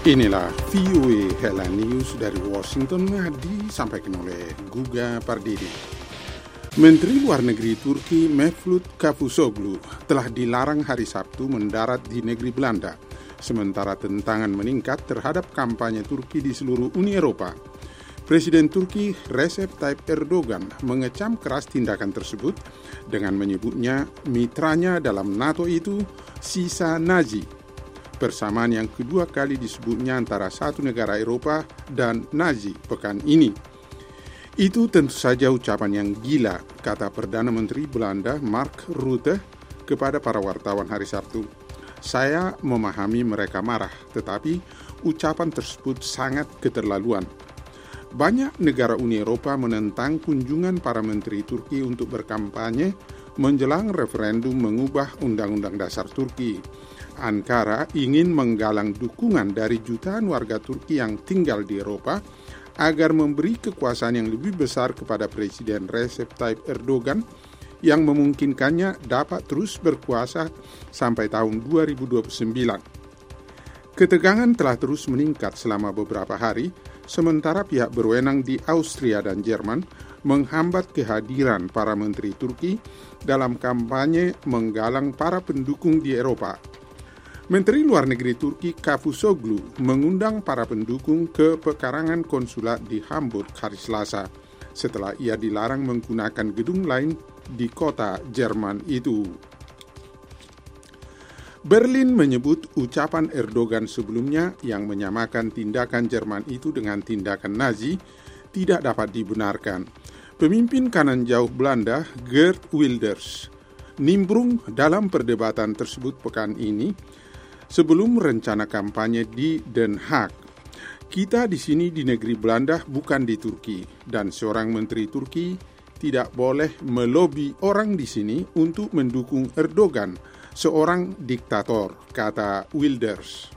Inilah VOA Headline News dari Washington disampaikan oleh Guga Pardidi. Menteri Luar Negeri Turki Mevlut Cavusoglu telah dilarang hari Sabtu mendarat di negeri Belanda, sementara tentangan meningkat terhadap kampanye Turki di seluruh Uni Eropa. Presiden Turki Recep Tayyip Erdogan mengecam keras tindakan tersebut dengan menyebutnya mitranya dalam NATO itu sisa Nazi. Persamaan yang kedua kali disebutnya antara satu negara Eropa dan Nazi pekan ini. Itu tentu saja ucapan yang gila, kata Perdana Menteri Belanda Mark Rutte kepada para wartawan hari Sabtu. Saya memahami mereka marah, tetapi ucapan tersebut sangat keterlaluan. Banyak negara Uni Eropa menentang kunjungan para menteri Turki untuk berkampanye menjelang referendum mengubah Undang-Undang Dasar Turki. Ankara ingin menggalang dukungan dari jutaan warga Turki yang tinggal di Eropa agar memberi kekuasaan yang lebih besar kepada Presiden Recep Tayyip Erdogan yang memungkinkannya dapat terus berkuasa sampai tahun 2029. Ketegangan telah terus meningkat selama beberapa hari, sementara pihak berwenang di Austria dan Jerman menghambat kehadiran para menteri Turki dalam kampanye menggalang para pendukung di Eropa. Menteri Luar Negeri Turki Cavusoglu mengundang para pendukung ke pekarangan konsulat di Hamburg hari Selasa, setelah ia dilarang menggunakan gedung lain di kota Jerman itu. Berlin menyebut ucapan Erdogan sebelumnya yang menyamakan tindakan Jerman itu dengan tindakan Nazi tidak dapat dibenarkan. Pemimpin kanan jauh Belanda, Geert Wilders, nimbrung dalam perdebatan tersebut pekan ini sebelum rencana kampanye di Den Haag. Kita di sini di negeri Belanda, bukan di Turki, dan seorang menteri Turki tidak boleh melobi orang di sini untuk mendukung Erdogan, seorang diktator, kata Wilders.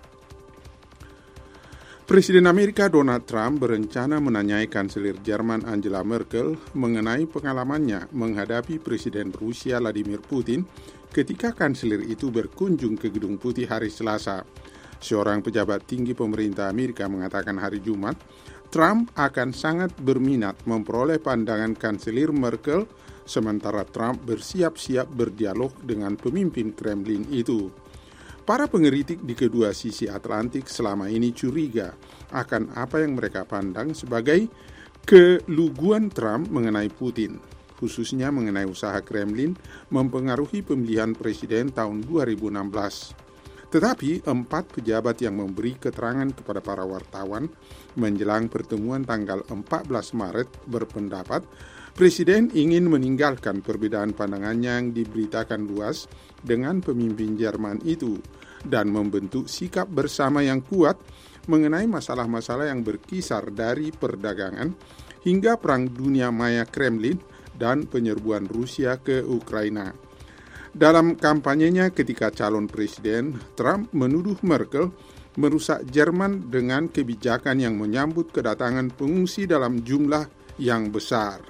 Presiden Amerika Donald Trump berencana menanyai kanselir Jerman Angela Merkel mengenai pengalamannya menghadapi Presiden Rusia Vladimir Putin ketika kanselir itu berkunjung ke Gedung Putih hari Selasa. Seorang pejabat tinggi pemerintah Amerika mengatakan hari Jumat, Trump akan sangat berminat memperoleh pandangan kanselir Merkel, sementara Trump bersiap-siap berdialog dengan pemimpin Kremlin itu. Para pengkritik di kedua sisi Atlantik selama ini curiga akan apa yang mereka pandang sebagai keluguan Trump mengenai Putin, khususnya mengenai usaha Kremlin mempengaruhi pemilihan presiden tahun 2016. Tetapi 4 pejabat yang memberi keterangan kepada para wartawan menjelang pertemuan tanggal 14 Maret berpendapat Presiden ingin meninggalkan perbedaan pandangannya yang diberitakan luas dengan pemimpin Jerman itu dan membentuk sikap bersama yang kuat mengenai masalah-masalah yang berkisar dari perdagangan hingga perang dunia maya Kremlin dan penyerbuan Rusia ke Ukraina. Dalam kampanyenya ketika calon presiden, Trump menuduh Merkel merusak Jerman dengan kebijakan yang menyambut kedatangan pengungsi dalam jumlah yang besar.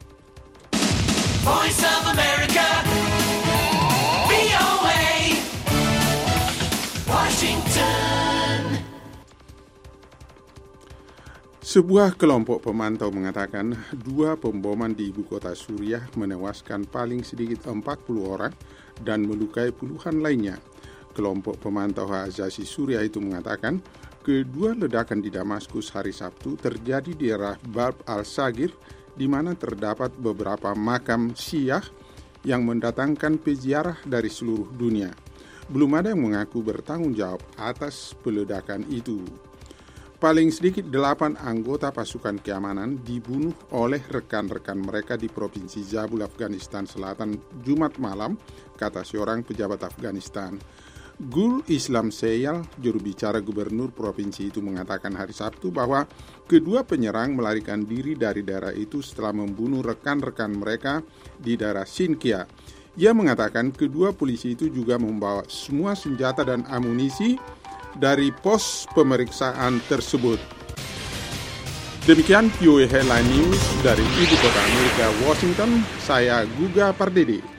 Voice of America, VOA, Washington. Sebuah kelompok pemantau mengatakan 2 pemboman di ibu kota Suriah menewaskan paling sedikit 40 orang dan melukai puluhan lainnya. Kelompok pemantau hak asasi Suriah itu mengatakan kedua ledakan di Damaskus hari Sabtu terjadi di daerah Bab al-Sagir, di mana terdapat beberapa makam Syiah yang mendatangkan peziarah dari seluruh dunia. Belum ada yang mengaku bertanggung jawab atas peledakan itu. Paling sedikit 8 anggota pasukan keamanan dibunuh oleh rekan-rekan mereka di Provinsi Zabul, Afghanistan Selatan, Jumat malam, kata seorang pejabat Afghanistan. Gul Islam Seyal, juru bicara gubernur provinsi itu, mengatakan hari Sabtu bahwa kedua penyerang melarikan diri dari daerah itu setelah membunuh rekan-rekan mereka di daerah Sinkia. Ia mengatakan kedua polisi itu juga membawa semua senjata dan amunisi dari pos pemeriksaan tersebut. Demikian VOA Headline News dari Ibu Kota Amerika, Washington. Saya Guga Pardidi.